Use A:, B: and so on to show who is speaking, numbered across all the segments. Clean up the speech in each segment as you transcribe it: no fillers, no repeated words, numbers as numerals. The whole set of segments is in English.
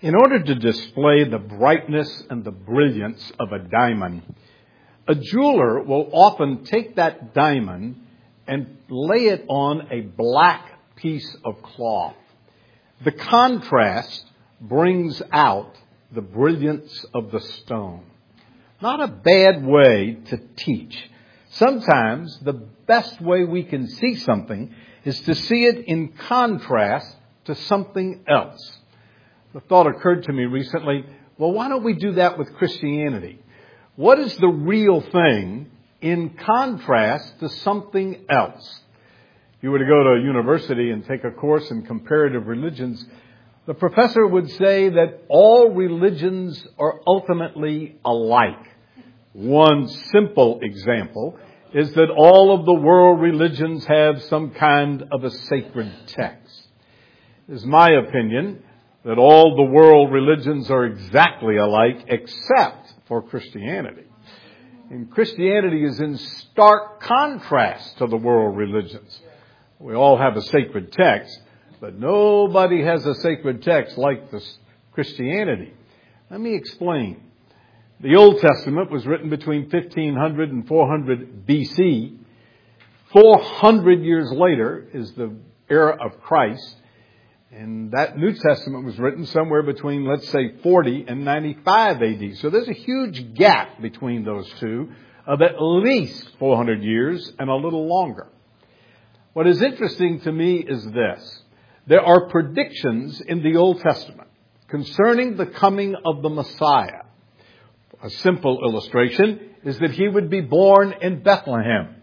A: In order to display the brightness and the brilliance of a diamond, a jeweler will often take that diamond and lay it on a black piece of cloth. The contrast brings out the brilliance of the stone. Not a bad way to teach. Sometimes the best way we can see something is to see it in contrast to something else. The thought occurred to me recently, well, why don't we do that with Christianity? What is the real thing in contrast to something else? If you were to go to a university and take a course in comparative religions, the professor would say that all religions are ultimately alike. One simple example is that all of the world religions have some kind of a sacred text. It is my opinion that all the world religions are exactly alike except for Christianity. And Christianity is in stark contrast to the world religions. We all have a sacred text, but nobody has a sacred text like this Christianity. Let me explain. The Old Testament was written between 1500 and 400 BC. 400 years later is the era of Christ. And that New Testament was written somewhere between, let's say, 40 and 95 AD. So there's a huge gap between those two of at least 400 years and a little longer. What is interesting to me is this. There are predictions in the Old Testament concerning the coming of the Messiah. A simple illustration is that he would be born in Bethlehem.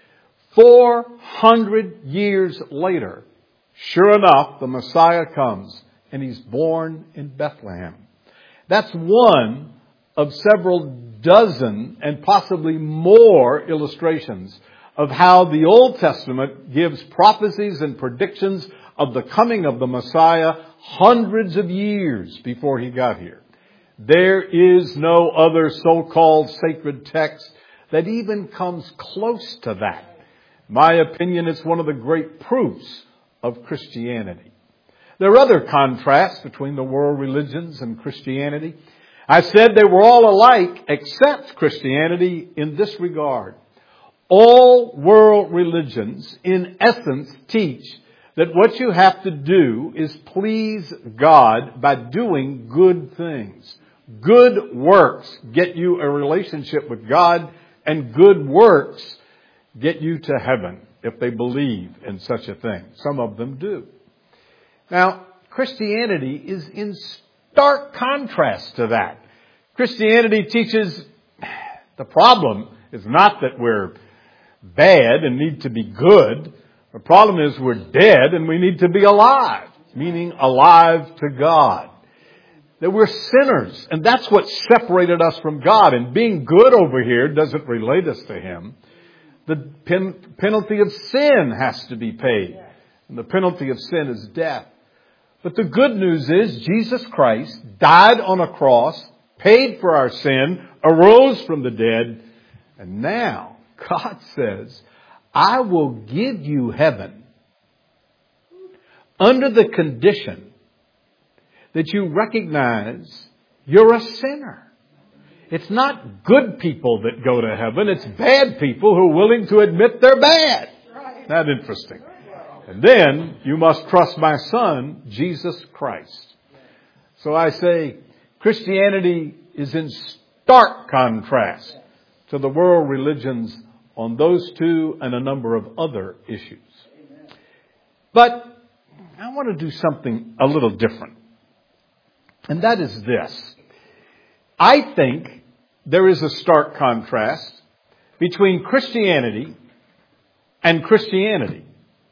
A: 400 years later, sure enough, the Messiah comes and he's born in Bethlehem. That's one of several dozen and possibly more illustrations of how the Old Testament gives prophecies and predictions of the coming of the Messiah hundreds of years before he got here. There is no other so-called sacred text that even comes close to that. In my opinion, it's one of the great proofs of Christianity. There are other contrasts between the world religions and Christianity. I said they were all alike except Christianity in this regard. All world religions, in essence, teach that what you have to do is please God by doing good things. Good works get you a relationship with God, and good works get you to heaven if they believe in such a thing. Some of them do. Now, Christianity is in stark contrast to that. Christianity teaches the problem is not that we're bad and need to be good. The problem is we're dead and we need to be alive, meaning alive to God. That we're sinners, and that's what separated us from God. And being good over here doesn't relate us to Him. The penalty of sin has to be paid. And the penalty of sin is death. But the good news is Jesus Christ died on a cross, paid for our sin, arose from the dead, and now God says, I will give you heaven under the condition that you recognize you're a sinner. It's not good people that go to heaven. It's bad people who are willing to admit they're bad. Isn't that interesting? And then you must trust my Son, Jesus Christ. So I say Christianity is in stark contrast to the world religions on those two and a number of other issues. But I want to do something a little different. And that is this. I think there is a stark contrast between Christianity and Christianity.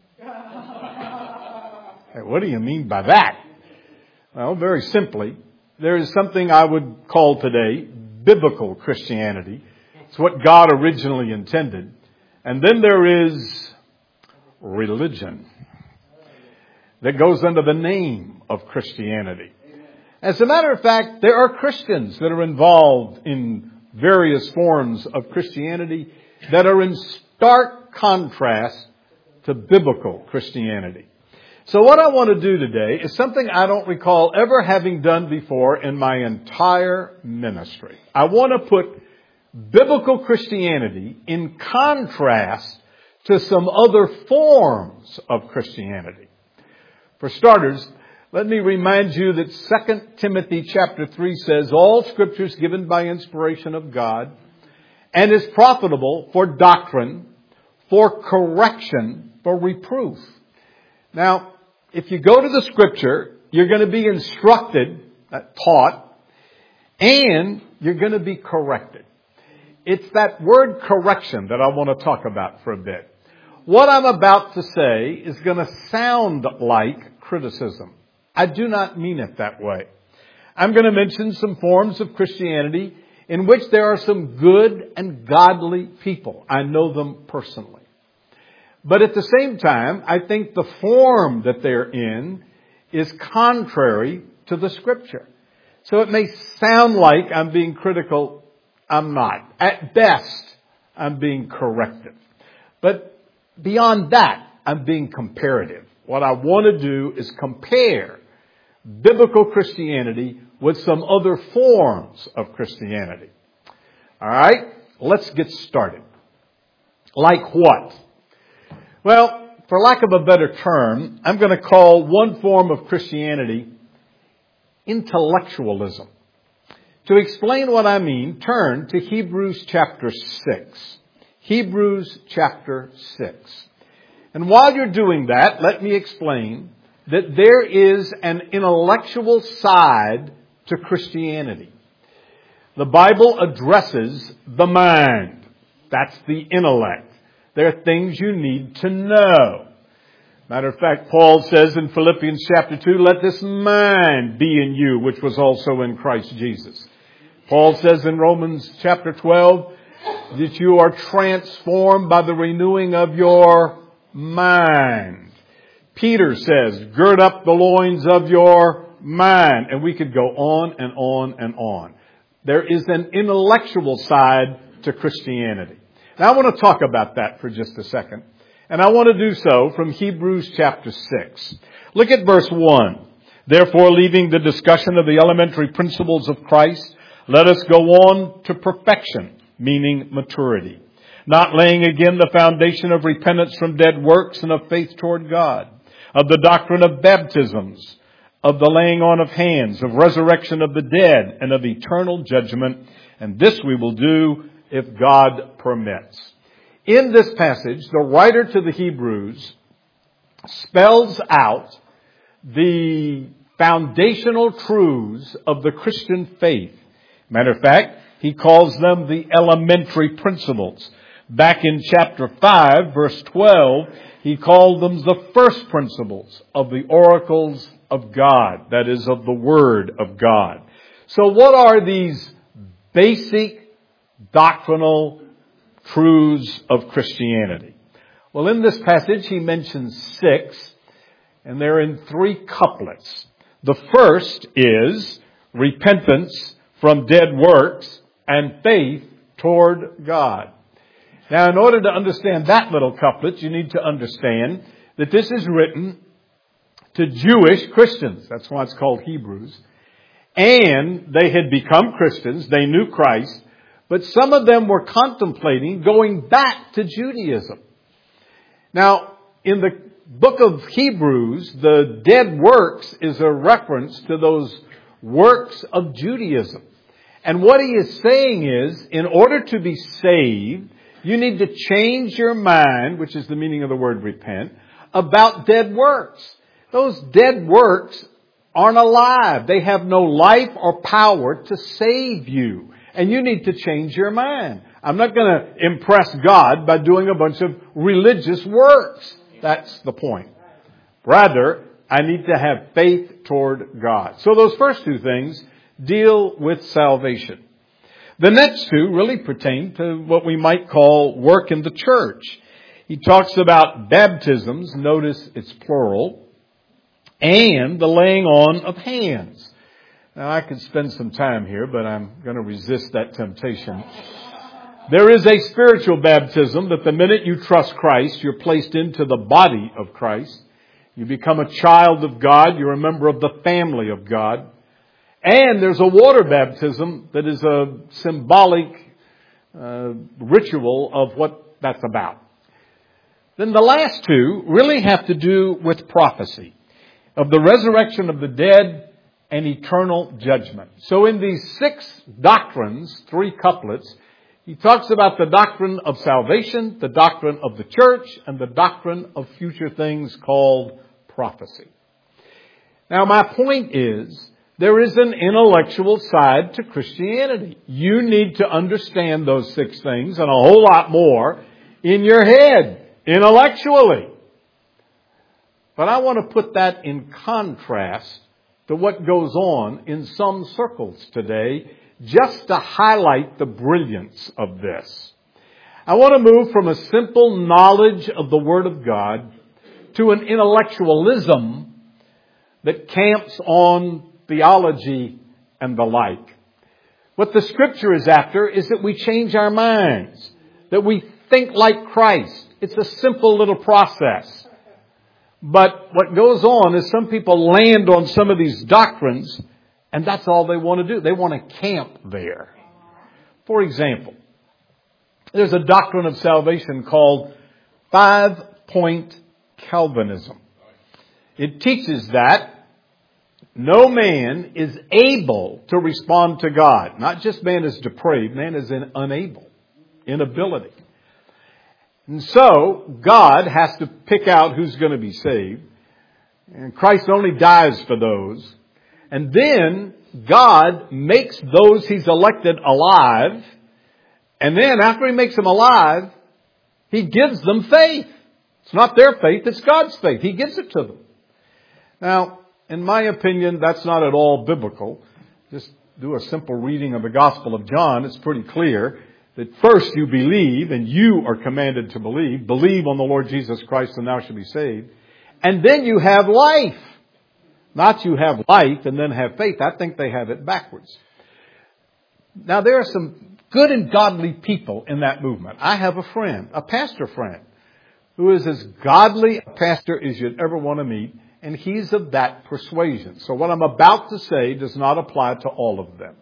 A: Hey, what do you mean by that? Well, very simply, there is something I would call today biblical Christianity. It's what God originally intended. And then there is religion that goes under the name of Christianity. As a matter of fact, there are Christians that are involved in various forms of Christianity that are in stark contrast to biblical Christianity. So what I want to do today is something I don't recall ever having done before in my entire ministry. I want to put biblical Christianity in contrast to some other forms of Christianity. For starters, let me remind you that 2 Timothy chapter 3 says, all Scripture is given by inspiration of God and is profitable for doctrine, for correction, for reproof. Now, if you go to the Scripture, you're going to be instructed, taught, and you're going to be corrected. It's that word correction that I want to talk about for a bit. What I'm about to say is going to sound like criticism. I do not mean it that way. I'm going to mention some forms of Christianity in which there are some good and godly people. I know them personally. But at the same time, I think the form that they're in is contrary to the Scripture. So it may sound like I'm being critical. I'm not. At best, I'm being corrective. But beyond that, I'm being comparative. What I want to do is compare biblical Christianity with some other forms of Christianity. All right, let's get started. Like what? Well, for lack of a better term, I'm going to call one form of Christianity intellectualism. To explain what I mean, turn to Hebrews chapter 6. Hebrews chapter 6. And while you're doing that, let me explain that there is an intellectual side to Christianity. The Bible addresses the mind. That's the intellect. There are things you need to know. Matter of fact, Paul says in Philippians chapter 2, let this mind be in you, which was also in Christ Jesus. Paul says in Romans chapter 12 that you are transformed by the renewing of your mind. Peter says, gird up the loins of your mind. And we could go on and on and on. There is an intellectual side to Christianity. Now I want to talk about that for just a second. And I want to do so from Hebrews chapter 6. Look at verse 1. Therefore, leaving the discussion of the elementary principles of Christ, let us go on to perfection, meaning maturity. Not laying again the foundation of repentance from dead works and of faith toward God, of the doctrine of baptisms, of the laying on of hands, of resurrection of the dead, and of eternal judgment. And this we will do if God permits. In this passage, the writer to the Hebrews spells out the foundational truths of the Christian faith. Matter of fact, he calls them the elementary principles. Back in chapter 5, verse 12, he called them the first principles of the oracles of God, that is, of the Word of God. So what are these basic doctrinal truths of Christianity? Well, in this passage, he mentions 6, and they're in 3 couplets. The first is repentance from dead works and faith toward God. Now, in order to understand that little couplet, you need to understand that this is written to Jewish Christians. That's why it's called Hebrews. And they had become Christians. They knew Christ. But some of them were contemplating going back to Judaism. Now, in the book of Hebrews, the dead works is a reference to those works of Judaism. And what he is saying is, in order to be saved, you need to change your mind, which is the meaning of the word repent, about dead works. Those dead works aren't alive. They have no life or power to save you. And you need to change your mind. I'm not going to impress God by doing a bunch of religious works. That's the point. Rather, I need to have faith toward God. So those first 2 things deal with salvation. The next 2 really pertain to what we might call work in the church. He talks about baptisms, notice it's plural, and the laying on of hands. Now, I could spend some time here, but I'm going to resist that temptation. There is a spiritual baptism that the minute you trust Christ, you're placed into the body of Christ. You become a child of God. You're a member of the family of God. And there's a water baptism that is a symbolic ritual of what that's about. Then the last two really have to do with prophecy of the resurrection of the dead and eternal judgment. So in these 6 doctrines, 3 couplets, he talks about the doctrine of salvation, the doctrine of the church, and the doctrine of future things called prophecy. Now my point is, there is an intellectual side to Christianity. You need to understand those 6 things and a whole lot more in your head, intellectually. But I want to put that in contrast to what goes on in some circles today, just to highlight the brilliance of this. I want to move from a simple knowledge of the Word of God to an intellectualism that camps on theology and the like. What the Scripture is after is that we change our minds, that we think like Christ. It's a simple little process. But what goes on is some people land on some of these doctrines, and that's all they want to do. They want to camp there. For example, there's a doctrine of salvation called 5-point Calvinism. It teaches that no man is able to respond to God. Not just man is depraved, man is inability. And so, God has to pick out who's going to be saved. And Christ only dies for those. And then, God makes those He's elected alive. And then, after He makes them alive, He gives them faith. It's not their faith, it's God's faith. He gives it to them. Now, in my opinion, that's not at all biblical. Just do a simple reading of the Gospel of John. It's pretty clear that first you believe, and you are commanded to believe. Believe on the Lord Jesus Christ and thou shalt be saved. And then you have life. Not you have life and then have faith. I think they have it backwards. Now there are some good and godly people in that movement. I have a friend, a pastor friend, who is as godly a pastor as you'd ever want to meet. And he's of that persuasion. So what I'm about to say does not apply to all of them.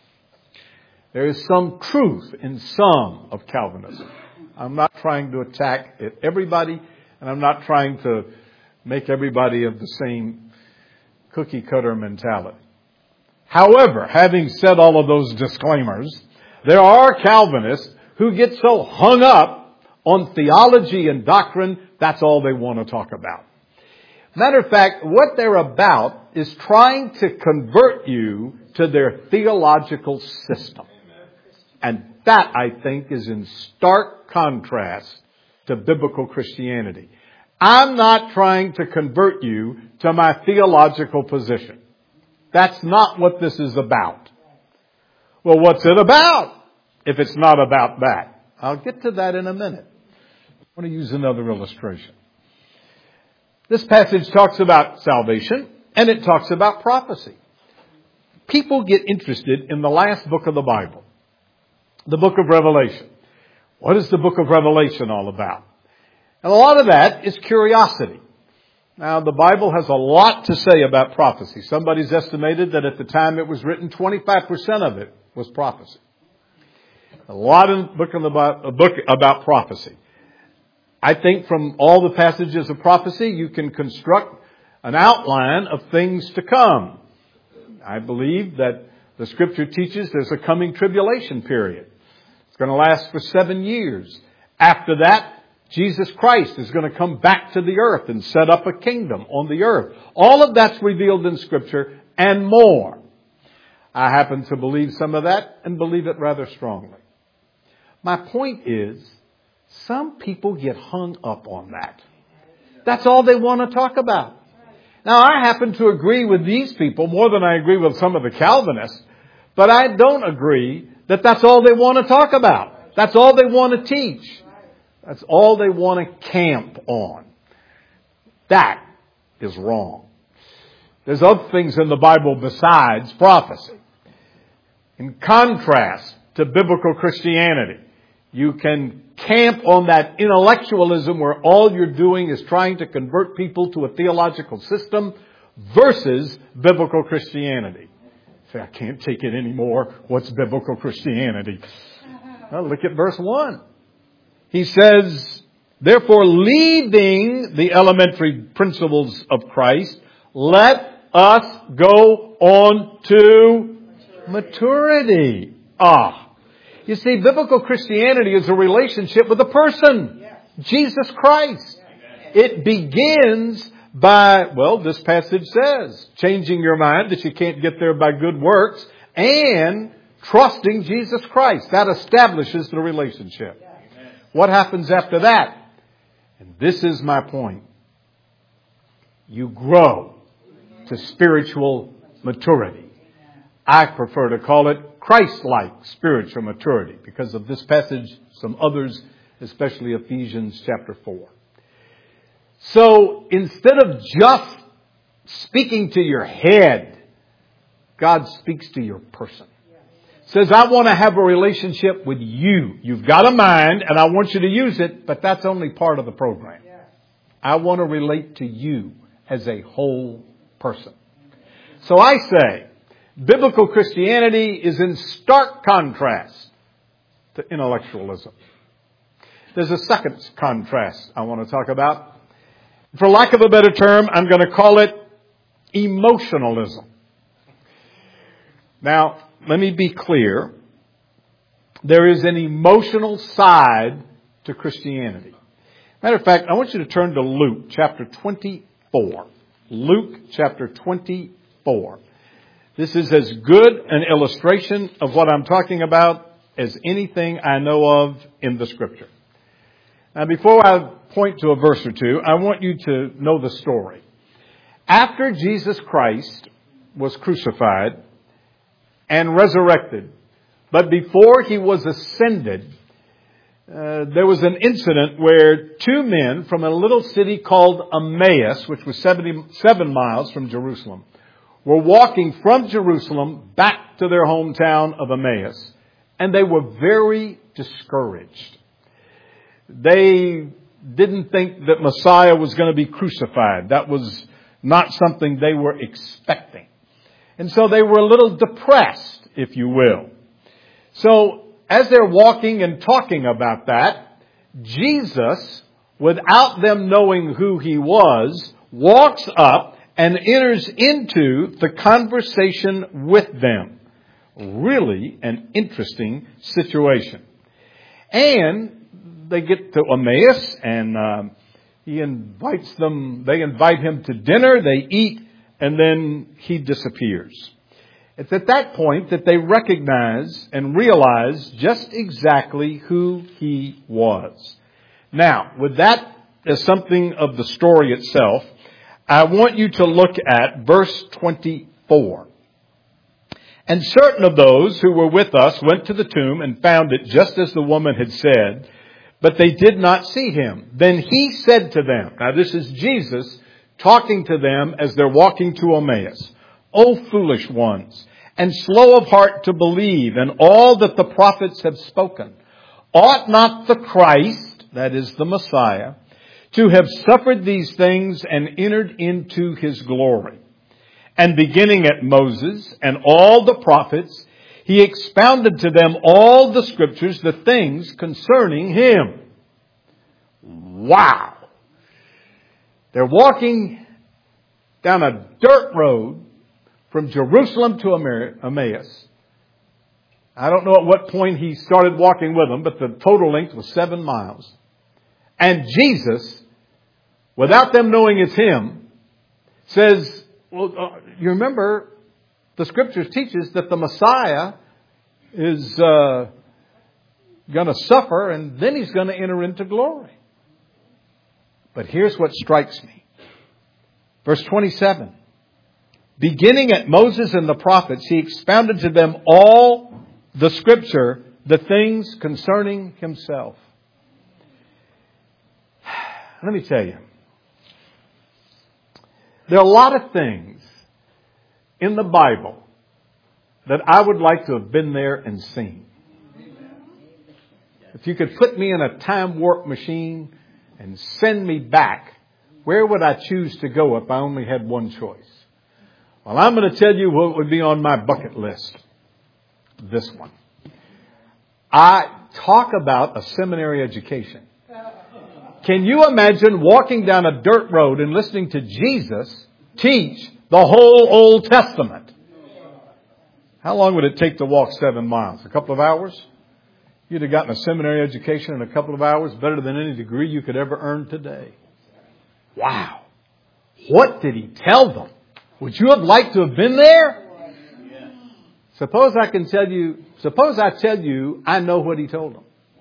A: There is some truth in some of Calvinism. I'm not trying to attack everybody, and I'm not trying to make everybody of the same cookie cutter mentality. However, having said all of those disclaimers, there are Calvinists who get so hung up on theology and doctrine, that's all they want to talk about. Matter of fact, what they're about is trying to convert you to their theological system. And that, I think, is in stark contrast to biblical Christianity. I'm not trying to convert you to my theological position. That's not what this is about. Well, what's it about if it's not about that? I'll get to that in a minute. I want to use another illustration. This passage talks about salvation, and it talks about prophecy. People get interested in the last book of the Bible, the book of Revelation. What is the book of Revelation all about? And a lot of that is curiosity. Now, the Bible has a lot to say about prophecy. Somebody's estimated that at the time it was written, 25% of it was prophecy. A lot in the book about prophecy. I think from all the passages of prophecy, you can construct an outline of things to come. I believe that the Scripture teaches there's a coming tribulation period. It's going to last for 7 years. After that, Jesus Christ is going to come back to the earth and set up a kingdom on the earth. All of that's revealed in Scripture and more. I happen to believe some of that and believe it rather strongly. My point is, some people get hung up on that. That's all they want to talk about. Now, I happen to agree with these people more than I agree with some of the Calvinists, but I don't agree that that's all they want to talk about. That's all they want to teach. That's all they want to camp on. That is wrong. There's other things in the Bible besides prophecy. In contrast to biblical Christianity, You can camp on that intellectualism where all you're doing is trying to convert people to a theological system versus biblical Christianity. Say, I can't take it anymore. What's biblical Christianity? Well, look at verse 1. He says, therefore, leaving the elementary principles of Christ, let us go on to maturity. You see, biblical Christianity is a relationship with a person, Jesus Christ. It begins by, well, this passage says, changing your mind that you can't get there by good works and trusting Jesus Christ. That establishes the relationship. What happens after that? And this is my point. You grow to spiritual maturity. I prefer to call it Christ-like spiritual maturity because of this passage, some others, especially Ephesians chapter 4. So instead of just speaking to your head, God speaks to your person. Says, I want to have a relationship with you. You've got a mind and I want you to use it, but that's only part of the program. I want to relate to you as a whole person. So I say, biblical Christianity is in stark contrast to intellectualism. There's a second contrast I want to talk about. For lack of a better term, I'm going to call it emotionalism. Now, let me be clear. There is an emotional side to Christianity. Matter of fact, I want you to turn to Luke chapter 24. Luke chapter 24. This is as good an illustration of what I'm talking about as anything I know of in the Scripture. Now, before I point to a verse or two, I want you to know the story. After Jesus Christ was crucified and resurrected, but before he was ascended, there was an incident where two men from a little city called Emmaus, which was 7 miles from Jerusalem, were walking from Jerusalem back to their hometown of Emmaus, and they were very discouraged. They didn't think that Messiah was going to be crucified. That was not something they were expecting. And so they were a little depressed, if you will. So as they're walking and talking about that, Jesus, without them knowing who he was, walks up and enters into the conversation with them. Really an interesting situation. And they get to Emmaus and he invites them, they invite him to dinner, they eat, and then he disappears. It's at that point that they recognize and realize just exactly who he was. Now, with that as something of the story itself, I want you to look at verse 24. And certain of those who were with us went to the tomb and found it just as the woman had said, but they did not see him. Then he said to them, now this is Jesus talking to them as they're walking to Emmaus, O foolish ones, and slow of heart to believe in all that the prophets have spoken. Ought not the Christ, that is the Messiah, to have suffered these things and entered into his glory? And beginning at Moses and all the prophets, he expounded to them all the scriptures, the things concerning him. Wow! They're walking down a dirt road from Jerusalem to Emmaus. I don't know at what point he started walking with them, but the total length was 7 miles. And Jesus, without them knowing it's him, says, well, you remember the scriptures teaches that the Messiah is going to suffer and then he's going to enter into glory. But here's what strikes me. Verse 27. Beginning at Moses and the prophets, he expounded to them all the scripture, the things concerning himself. Let me tell you. There are a lot of things in the Bible that I would like to have been there and seen. If you could put me in a time warp machine and send me back, where would I choose to go if I only had one choice? Well, I'm going to tell you what would be on my bucket list. This one. I talk about a seminary education. Can you imagine walking down a dirt road and listening to Jesus teach the whole Old Testament? How long would it take to walk 7 miles? A couple of hours? You'd have gotten a seminary education in a couple of hours, better than any degree you could ever earn today. Wow. What did he tell them? Would you have liked to have been there? Suppose I tell you I know what he told them.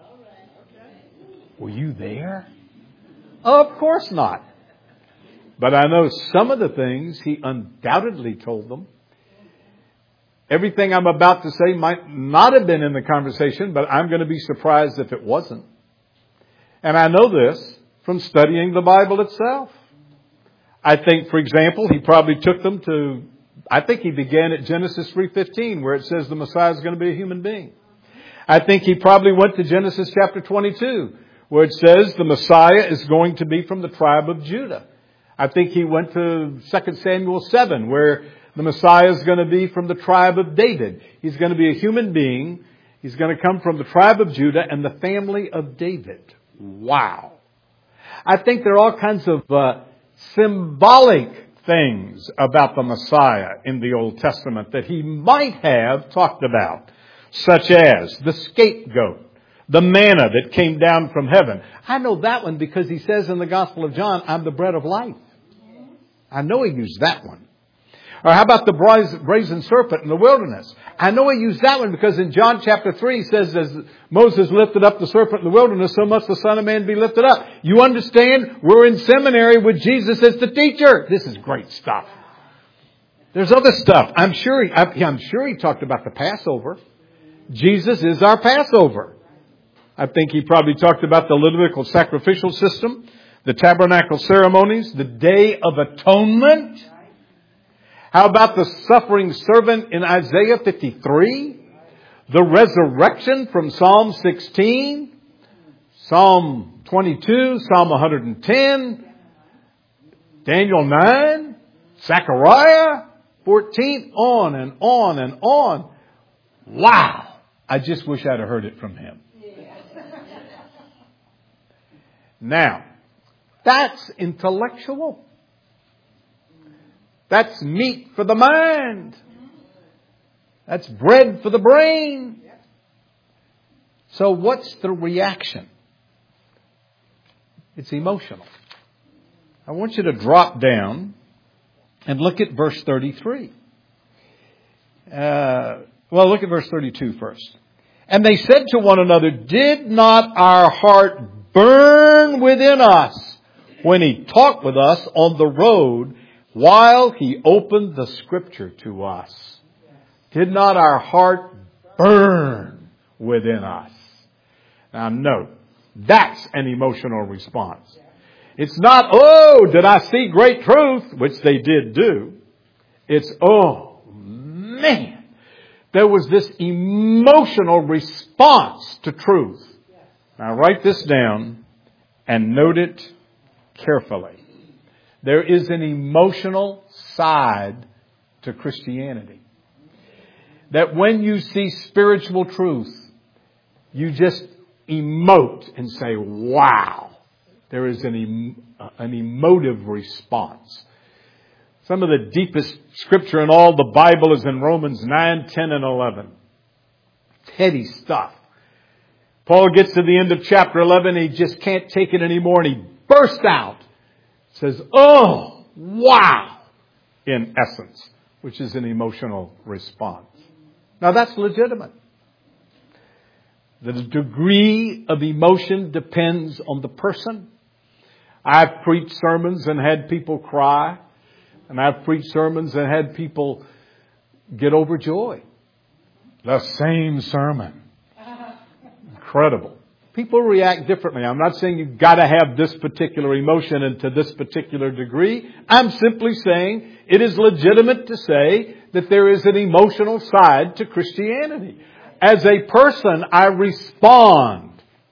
A: Were you there? Of course not. But I know some of the things he undoubtedly told them. Everything I'm about to say might not have been in the conversation, but I'm going to be surprised if it wasn't. And I know this from studying the Bible itself. I think, for example, he probably took them to, I think he began at Genesis 3:15, where it says the Messiah is going to be a human being. I think he probably went to Genesis chapter 22, where it says the Messiah is going to be from the tribe of Judah. I think he went to 2 Samuel 7, where the Messiah is going to be from the tribe of David. He's going to be a human being. He's going to come from the tribe of Judah and the family of David. Wow. I think there are all kinds of symbolic things about the Messiah in the Old Testament that he might have talked about, such as the scapegoat, the manna that came down from heaven. I know that one because he says in the Gospel of John, I'm the bread of life. I know he used that one. Or how about the brazen serpent in the wilderness? I know he used that one because in John chapter 3 he says, as Moses lifted up the serpent in the wilderness, so must the Son of Man be lifted up. You understand? We're in seminary with Jesus as the teacher. This is great stuff. There's other stuff. I'm sure he talked about the Passover. Jesus is our Passover. I think he probably talked about the Levitical sacrificial system, the tabernacle ceremonies, the Day of Atonement. How about the suffering servant in Isaiah 53? The resurrection from Psalm 16, Psalm 22, Psalm 110, Daniel 9, Zechariah 14, on and on and on. Wow! I just wish I'd have heard it from him. Now, that's intellectual. That's meat for the mind. That's bread for the brain. So what's the reaction? It's emotional. I want you to drop down and look at verse 33. Look at verse 32 first. And they said to one another, did not our heart burn within us when he talked with us on the road while he opened the scripture to us? Did not our heart burn within us? Now note, that's an emotional response. It's not, oh, did I see great truth, which they did do. It's, oh, man, there was this emotional response to truth. Now write this down and note it carefully. There is an emotional side to Christianity. That when you see spiritual truth, you just emote and say, wow. There is an emotive response. Some of the deepest scripture in all the Bible is in Romans 9, 10, and 11. Heady stuff. Paul gets to the end of chapter 11. He just can't take it anymore, and he bursts out. Says, oh, wow, in essence, which is an emotional response. Now that's legitimate. The degree of emotion depends on the person. I've preached sermons and had people cry. And I've preached sermons and had people get overjoyed. The same sermon. Incredible. People react differently. I'm not saying you've got to have this particular emotion and to this particular degree. I'm simply saying it is legitimate to say that there is an emotional side to Christianity. As a person, I respond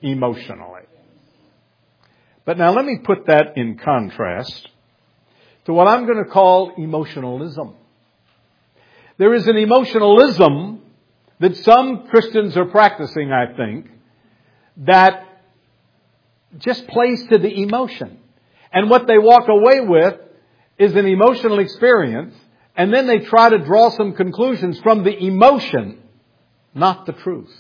A: emotionally. But now let me put that in contrast to what I'm going to call emotionalism. There is an emotionalism that some Christians are practicing, I think, that just plays to the emotion. And what they walk away with is an emotional experience, and then they try to draw some conclusions from the emotion, not the truth.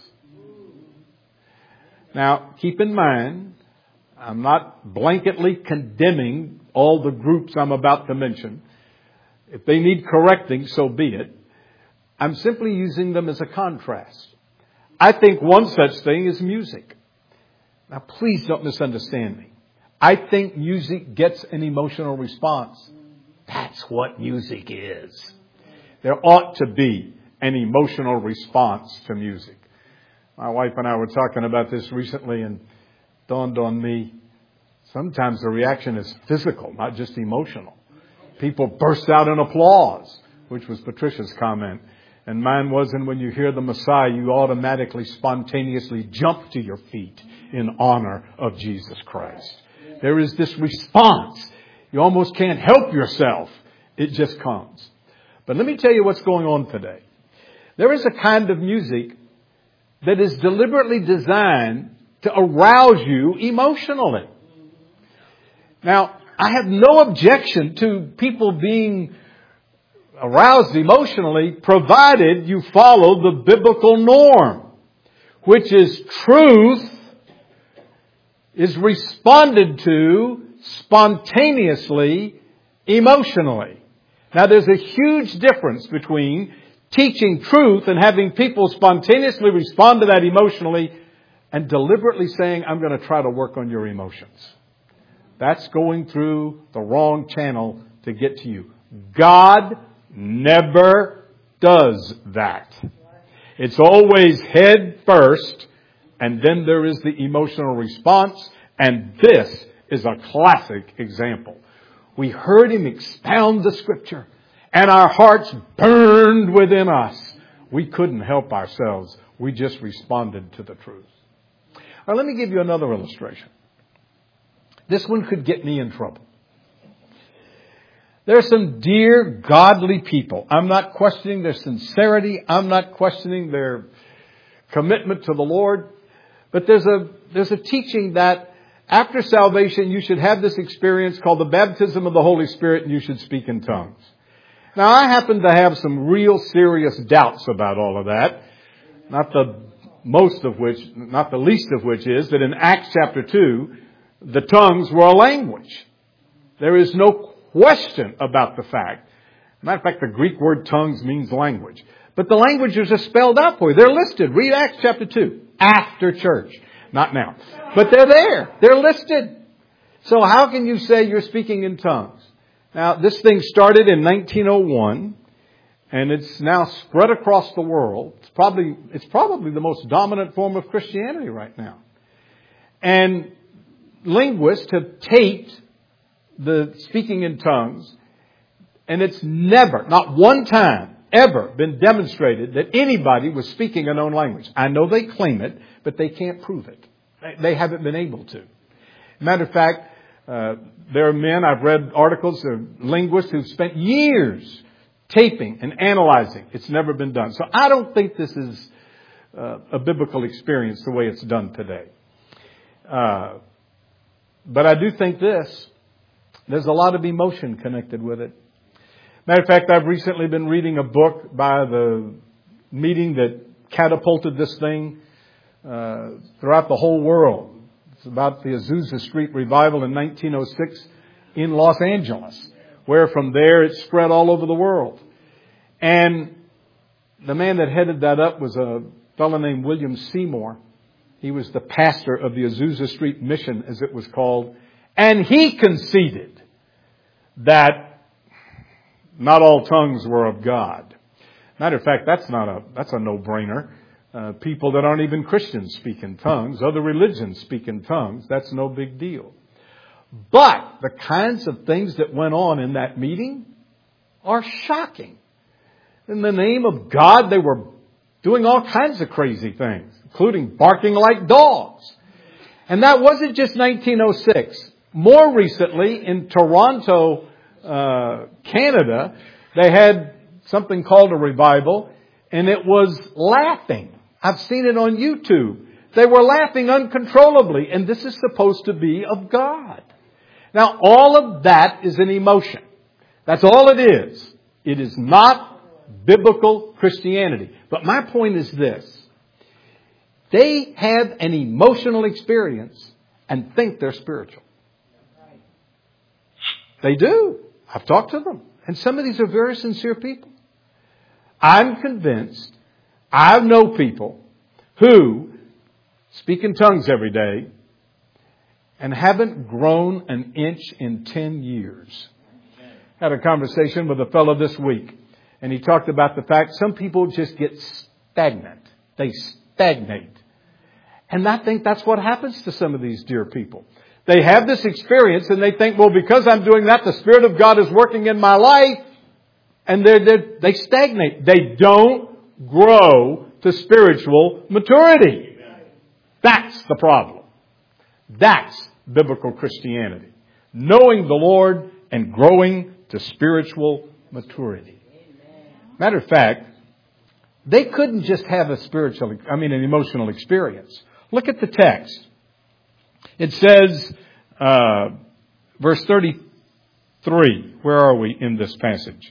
A: Now, keep in mind, I'm not blanketly condemning all the groups I'm about to mention. If they need correcting, so be it. I'm simply using them as a contrast. I think one such thing is music. Now, please don't misunderstand me. I think music gets an emotional response. That's what music is. There ought to be an emotional response to music. My wife and I were talking about this recently, and it dawned on me, sometimes the reaction is physical, not just emotional. People burst out in applause, which was Patricia's comment. And mine wasn't when you hear the Messiah, you automatically, spontaneously jump to your feet in honor of Jesus Christ. There is this response. You almost can't help yourself. It just comes. But let me tell you what's going on today. There is a kind of music that is deliberately designed to arouse you emotionally. Now, I have no objection to people being aroused emotionally, provided you follow the biblical norm, which is truth is responded to spontaneously, emotionally. Now, there's a huge difference between teaching truth and having people spontaneously respond to that emotionally and deliberately saying, I'm going to try to work on your emotions. That's going through the wrong channel to get to you. God never does that. It's always head first, and then there is the emotional response, and this is a classic example. We heard him expound the Scripture, and our hearts burned within us. We couldn't help ourselves. We just responded to the truth. Now, let me give you another illustration. This one could get me in trouble. There are some dear, godly people. I'm not questioning their sincerity. I'm not questioning their commitment to the Lord. But there's a teaching that after salvation, you should have this experience called the baptism of the Holy Spirit, and you should speak in tongues. Now, I happen to have some real serious doubts about all of that. Not the least of which is that in Acts chapter 2, the tongues were a language. There is no question about the fact. Matter of fact, the Greek word tongues means language. But the languages are spelled out for you. They're listed. Read Acts chapter 2. After church. Not now. But they're there. They're listed. So how can you say you're speaking in tongues? Now, this thing started in 1901, and it's now spread across the world. It's probably the most dominant form of Christianity right now. And linguists have taped the speaking in tongues, and it's never, not one time, ever been demonstrated that anybody was speaking a known language. I know they claim it, but they can't prove it. They haven't been able to. Matter of fact, there are men, I've read articles of linguists who've spent years taping and analyzing. It's never been done. So I don't think this is a biblical experience the way it's done today. But I do think there's a lot of emotion connected with it. Matter of fact, I've recently been reading a book by the meeting that catapulted this thing throughout the whole world. It's about the Azusa Street revival in 1906 in Los Angeles, where from there it spread all over the world. And the man that headed that up was a fellow named William Seymour. He was the pastor of the Azusa Street Mission, as it was called. And he conceded that not all tongues were of God. Matter of fact, that's a no-brainer. People that aren't even Christians speak in tongues. Other religions speak in tongues. That's no big deal. But the kinds of things that went on in that meeting are shocking. In the name of God, they were doing all kinds of crazy things, including barking like dogs. And that wasn't just 1906. More recently, in Toronto, Canada, they had something called a revival, and it was laughing. I've seen it on YouTube. They were laughing uncontrollably, and this is supposed to be of God. Now, all of that is an emotion. That's all it is. It is not biblical Christianity. But my point is this. They have an emotional experience and think they're spiritual. They do. I've talked to them. And some of these are very sincere people. I'm convinced I know people who speak in tongues every day and haven't grown an inch in 10 years. I had a conversation with a fellow this week, and he talked about the fact some people just get stagnant. They stagnate. And I think that's what happens to some of these dear people. They have this experience and they think, well, because I'm doing that, the Spirit of God is working in my life. And they stagnate. They don't grow to spiritual maturity. That's the problem. That's biblical Christianity. Knowing the Lord and growing to spiritual maturity. Matter of fact, they couldn't just have an emotional experience. Look at the text. It says, verse 33. Where are we in this passage?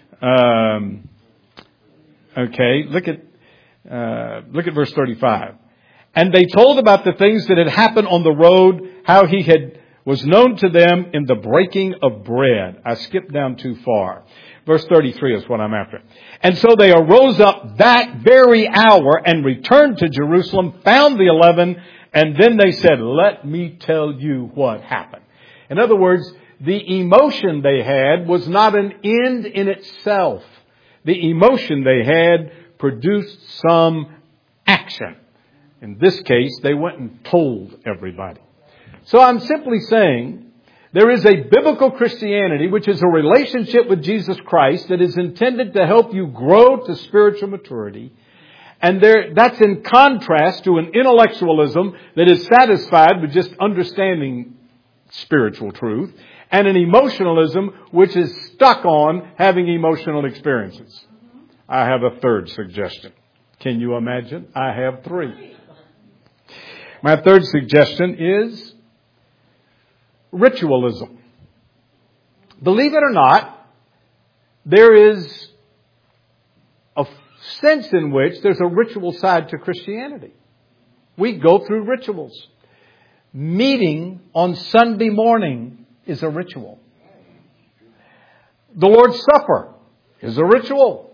A: Look at verse 35. And they told about the things that had happened on the road, how he was known to them in the breaking of bread. I skipped down too far. Verse 33 is what I'm after. And so they arose up that very hour and returned to Jerusalem, found the 11, and then they said, let me tell you what happened. In other words, the emotion they had was not an end in itself. The emotion they had produced some action. In this case, they went and told everybody. So I'm simply saying there is a biblical Christianity, which is a relationship with Jesus Christ that is intended to help you grow to spiritual maturity. And that's in contrast to an intellectualism that is satisfied with just understanding spiritual truth, and an emotionalism which is stuck on having emotional experiences. I have a third suggestion. Can you imagine? I have three. My third suggestion is ritualism. Believe it or not, there is a sense in which there's a ritual side to Christianity. We go through rituals. Meeting on Sunday morning is a ritual. The Lord's Supper is a ritual.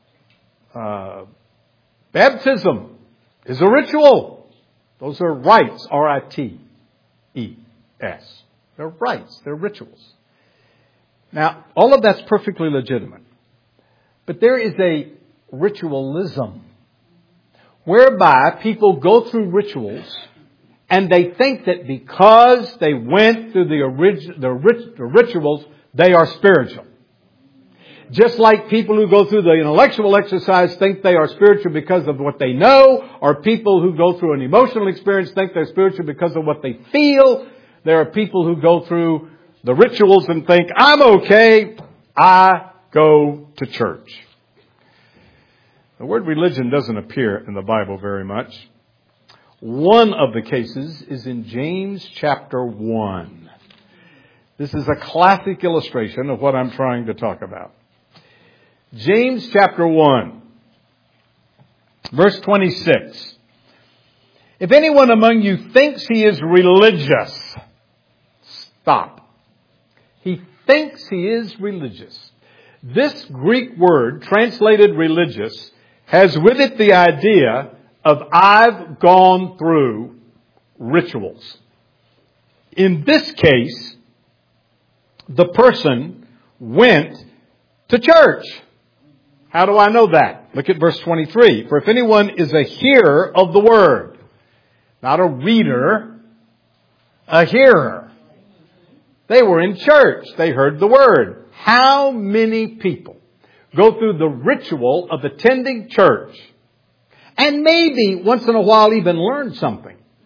A: Baptism is a ritual. Those are rites, R-I-T-E-S. They're rites, they're rituals. Now, all of that's perfectly legitimate. But there is a ritualism whereby people go through rituals and they think that because they went through the rituals, they are spiritual. Just like people who go through the intellectual exercise think they are spiritual because of what they know, or people who go through an emotional experience think they're spiritual because of what they feel. There are people who go through the rituals and think, I'm okay, I go to church. The word religion doesn't appear in the Bible very much. One of the cases is in James chapter 1. This is a classic illustration of what I'm trying to talk about. James chapter 1, verse 26. If anyone among you thinks he is religious, stop. He thinks he is religious. This Greek word, translated religious, has with it the idea of I've gone through rituals. In this case, the person went to church. How do I know that? Look at verse 23. For if anyone is a hearer of the word, not a reader, a hearer. They were in church. They heard the word. How many people go through the ritual of attending church and maybe once in a while even learn something?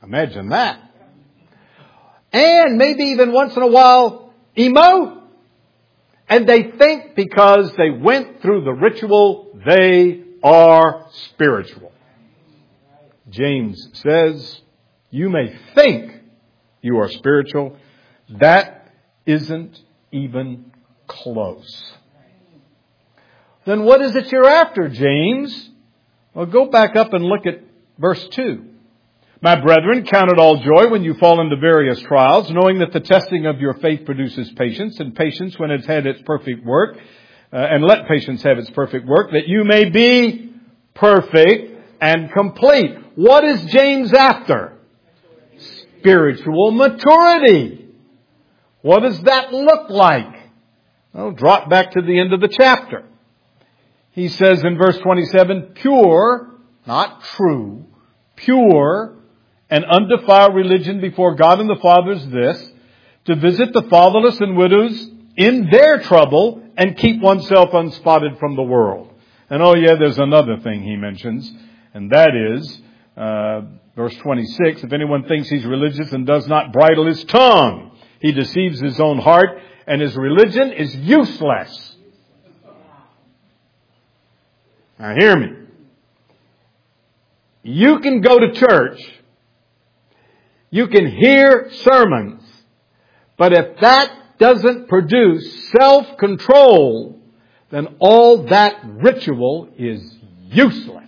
A: Imagine that. And maybe even once in a while, emote. And they think because they went through the ritual, they are spiritual. James says, you may think you are spiritual. That isn't even close. Then what is it you're after, James? Well, go back up and look at verse 2. My brethren, count it all joy when you fall into various trials, knowing that the testing of your faith produces patience, and patience when it's had its perfect work, and let patience have its perfect work, that you may be perfect and complete. What is James after? Spiritual maturity. What does that look like? Well, drop back to the end of the chapter. He says in verse 27, pure, not true, pure and undefiled religion before God and the Father is this, to visit the fatherless and widows in their trouble and keep oneself unspotted from the world. And there's another thing he mentions, and that is, verse 26, if anyone thinks he's religious and does not bridle his tongue, he deceives his own heart, and his religion is useless. Now hear me. You can go to church. You can hear sermons. But if that doesn't produce self-control, then all that ritual is useless.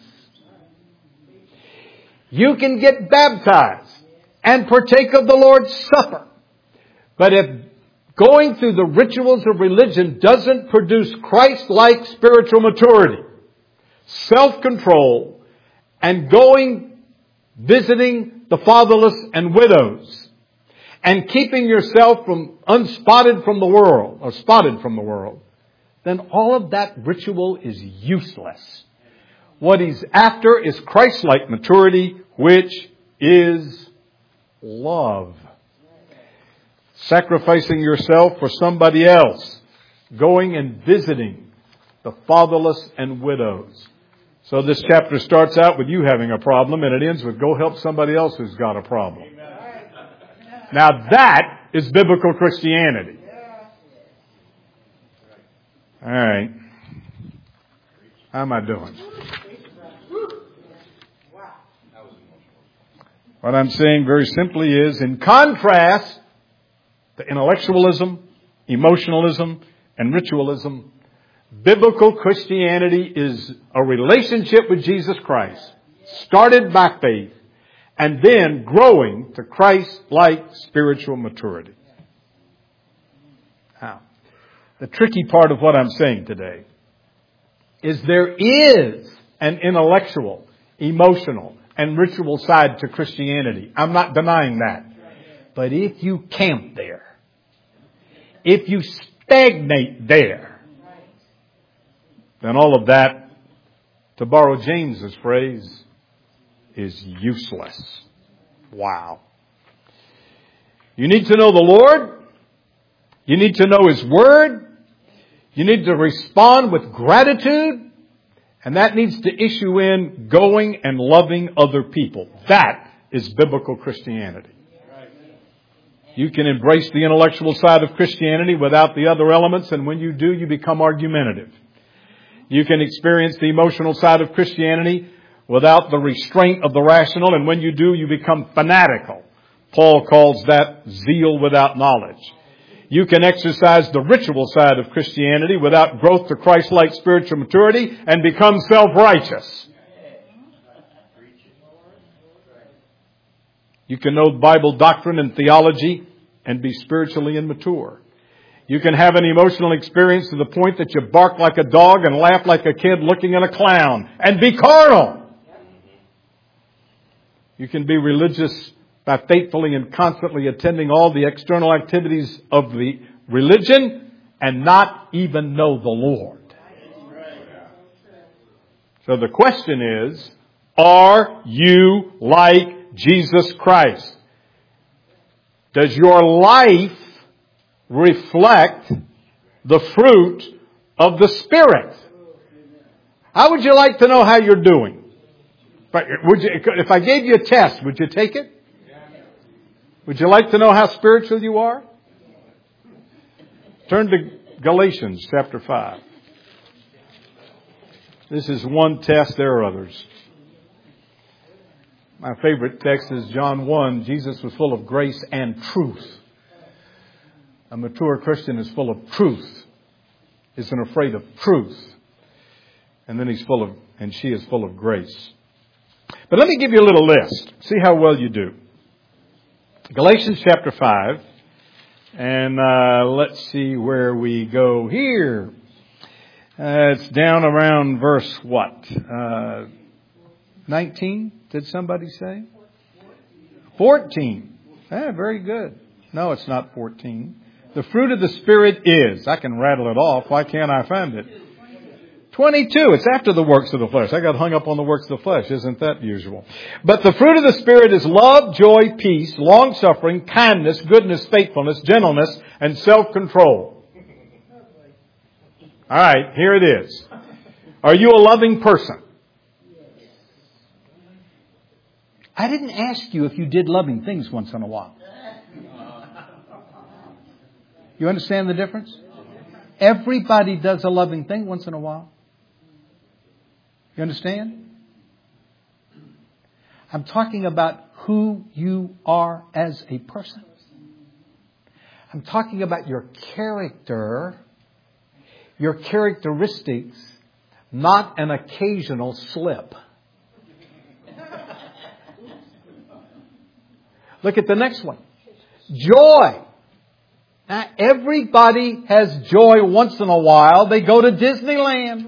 A: You can get baptized and partake of the Lord's Supper. But if going through the rituals of religion doesn't produce Christ-like spiritual maturity, self-control, and visiting the fatherless and widows, and keeping yourself from unspotted from the world, or spotted from the world, then all of that ritual is useless. What he's after is Christ-like maturity, which is love. Sacrificing yourself for somebody else. Going and visiting the fatherless and widows. So this chapter starts out with you having a problem, and it ends with go help somebody else who's got a problem. Now that is biblical Christianity. All right. How am I doing? What I'm saying very simply is, in contrast to intellectualism, emotionalism, and ritualism, biblical Christianity is a relationship with Jesus Christ, started by faith, and then growing to Christ-like spiritual maturity. Now, the tricky part of what I'm saying today is there is an intellectual, emotional, and ritual side to Christianity. I'm not denying that. But if you camp there, if you stagnate there, then all of that, to borrow James's phrase, is useless. Wow. You need to know the Lord. You need to know His Word. You need to respond with gratitude. And that needs to issue in going and loving other people. That is biblical Christianity. You can embrace the intellectual side of Christianity without the other elements, and when you do, you become argumentative. You can experience the emotional side of Christianity without the restraint of the rational, and when you do, you become fanatical. Paul calls that zeal without knowledge. You can exercise the ritual side of Christianity without growth to Christ-like spiritual maturity and become self-righteous. You can know Bible doctrine and theology and be spiritually immature. You can have an emotional experience to the point that you bark like a dog and laugh like a kid looking at a clown and be carnal. You can be religious by faithfully and constantly attending all the external activities of the religion and not even know the Lord. So the question is, are you like Jesus Christ? Does your life reflect the fruit of the Spirit? How would you like to know how you're doing? If I gave you a test, would you take it? Would you like to know how spiritual you are? Turn to Galatians chapter 5. This is one test. There are others. My favorite text is John 1. Jesus was full of grace and truth. A mature Christian is full of truth. Isn't afraid of truth. And then she is full of grace. But let me give you a little list. See how well you do. Galatians chapter 5. And let's see where we go here. It's down around verse what? 19? Did somebody say? 14. Very good. No, it's not 14. The fruit of the Spirit is. I can rattle it off. Why can't I find it? 22. It's after the works of the flesh. I got hung up on the works of the flesh. Isn't that usual? But the fruit of the Spirit is love, joy, peace, long-suffering, kindness, goodness, faithfulness, gentleness, and self-control. All right, here it is. Are you a loving person? I didn't ask you if you did loving things once in a while. You understand the difference? Everybody does a loving thing once in a while. You understand? I'm talking about who you are as a person. I'm talking about your character, your characteristics, not an occasional slip. Look at the next one. Joy. Now, everybody has joy once in a while. They go to Disneyland.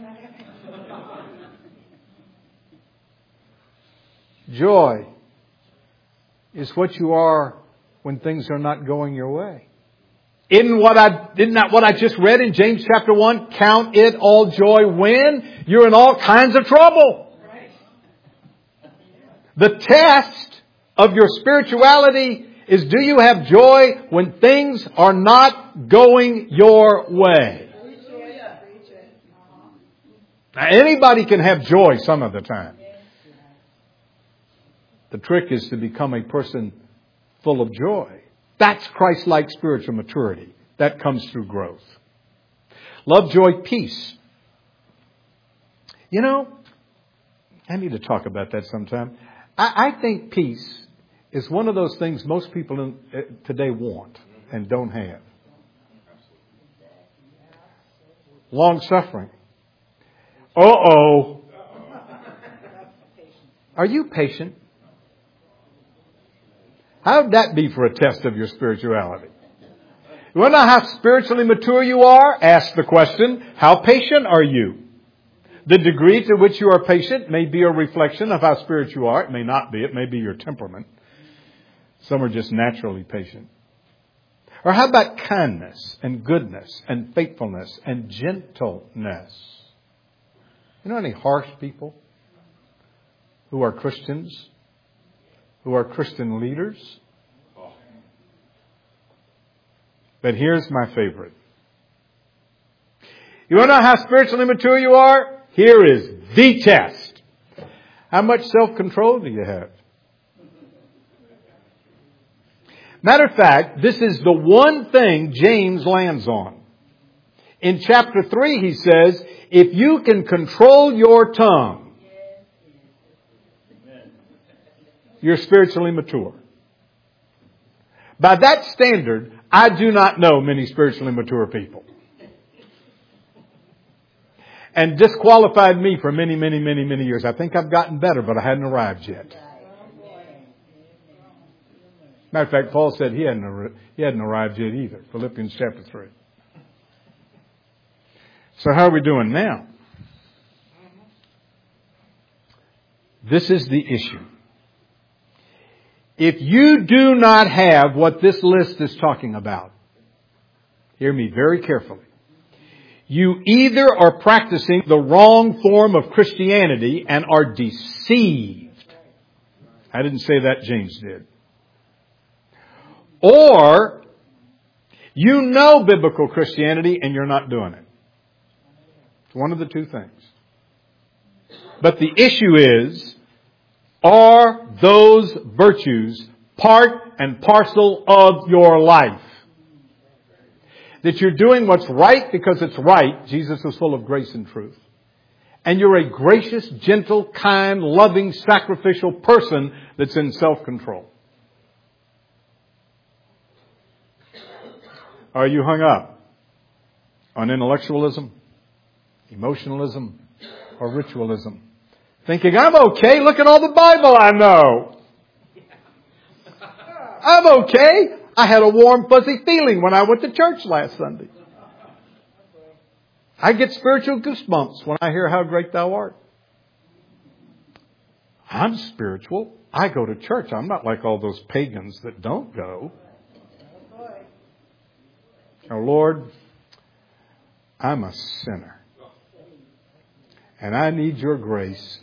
A: Joy is what you are when things are not going your way. Isn't that what I just read in James chapter 1? Count it all joy when you're in all kinds of trouble. The test of your spirituality is, do you have joy when things are not going your way? Now, anybody can have joy some of the time. The trick is to become a person full of joy. That's Christ-like spiritual maturity. That comes through growth. Love, joy, peace. You know, I need to talk about that sometime. I think peace is one of those things most people today want and don't have. Long-suffering. Uh-oh. Are you patient? How would that be for a test of your spirituality? You want to know how spiritually mature you are? Ask the question, how patient are you? The degree to which you are patient may be a reflection of how spiritual you are. It may not be. It may be your temperament. Some are just naturally patient. Or how about kindness and goodness and faithfulness and gentleness? You know any harsh people who are Christians? Who are Christian leaders? But here's my favorite. You want to know how spiritually mature you are? Here is the test. How much self-control do you have? Matter of fact, this is the one thing James lands on. In chapter 3, he says, if you can control your tongue, you're spiritually mature. By that standard, I do not know many spiritually mature people. And disqualified me for many, many, many, many years. I think I've gotten better, but I hadn't arrived yet. Matter of fact, Paul said he hadn't arrived yet either. Philippians chapter 3. So how are we doing now? This is the issue. If you do not have what this list is talking about, hear me very carefully. You either are practicing the wrong form of Christianity and are deceived. I didn't say that, James did. Or you know biblical Christianity and you're not doing it. It's one of the two things. But the issue is, are those virtues part and parcel of your life. That you're doing what's right because it's right. Jesus is full of grace and truth. And you're a gracious, gentle, kind, loving, sacrificial person that's in self-control. Are you hung up on intellectualism, emotionalism, or ritualism? Thinking, I'm okay, look at all the Bible I know. I'm okay. I had a warm, fuzzy feeling when I went to church last Sunday. I get spiritual goosebumps when I hear how great thou art. I'm spiritual. I go to church. I'm not like all those pagans that don't go. Oh, Lord, I'm a sinner. And I need your grace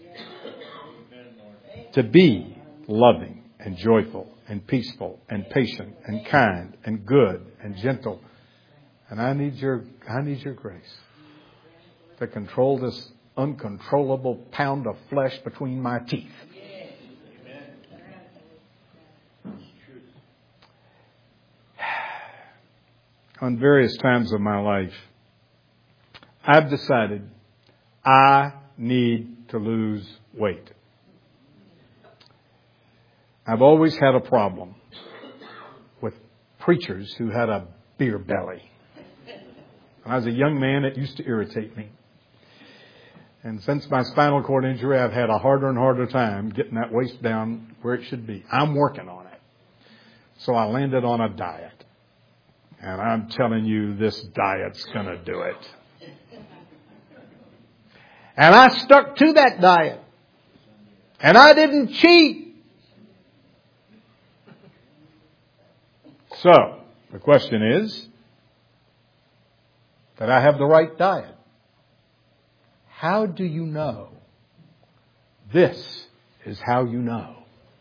A: to be loving and joyful and peaceful and patient and kind and good and gentle. And I need your grace to control this uncontrollable pound of flesh between my teeth. On various times of my life, I've decided I need to lose weight. I've always had a problem with preachers who had a beer belly. When I was a young man, it used to irritate me. And since my spinal cord injury, I've had a harder and harder time getting that waist down where it should be. I'm working on it. So I landed on a diet. And I'm telling you, this diet's going to do it. And I stuck to that diet. And I didn't cheat. So, the question is, that I have the right diet. How do you know? This is how you know.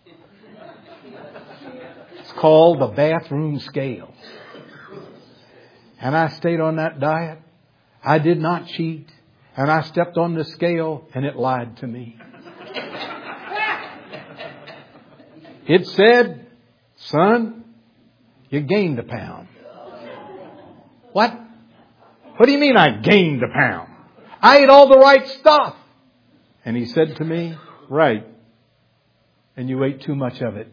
A: It's called the bathroom scale. And I stayed on that diet. I did not cheat. And I stepped on the scale and it lied to me. It said, son, you gained a pound. What? What do you mean I gained a pound? I ate all the right stuff. And he said to me, right. And you ate too much of it.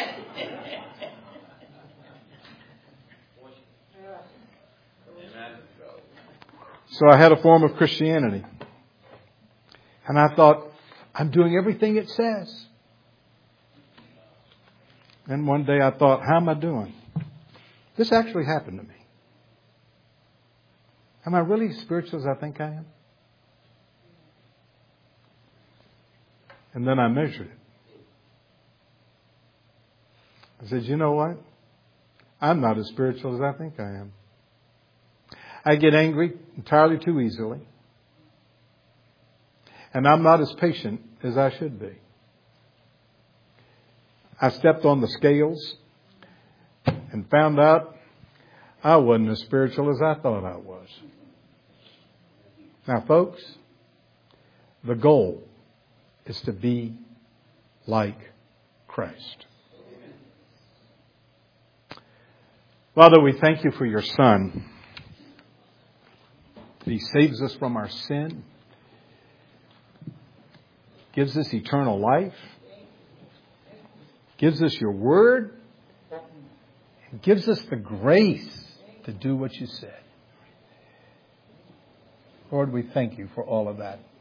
A: So I had a form of Christianity. And I thought, I'm doing everything it says. And one day I thought, how am I doing? This actually happened to me. Am I really as spiritual as I think I am? And then I measured it. I said, you know what? I'm not as spiritual as I think I am. I get angry entirely too easily. And I'm not as patient as I should be. I stepped on the scales and found out I wasn't as spiritual as I thought I was. Now, folks, the goal is to be like Christ. Father, we thank you for your Son. He saves us from our sin, gives us eternal life, gives us your word, and gives us the grace to do what you said. Lord, we thank you for all of that.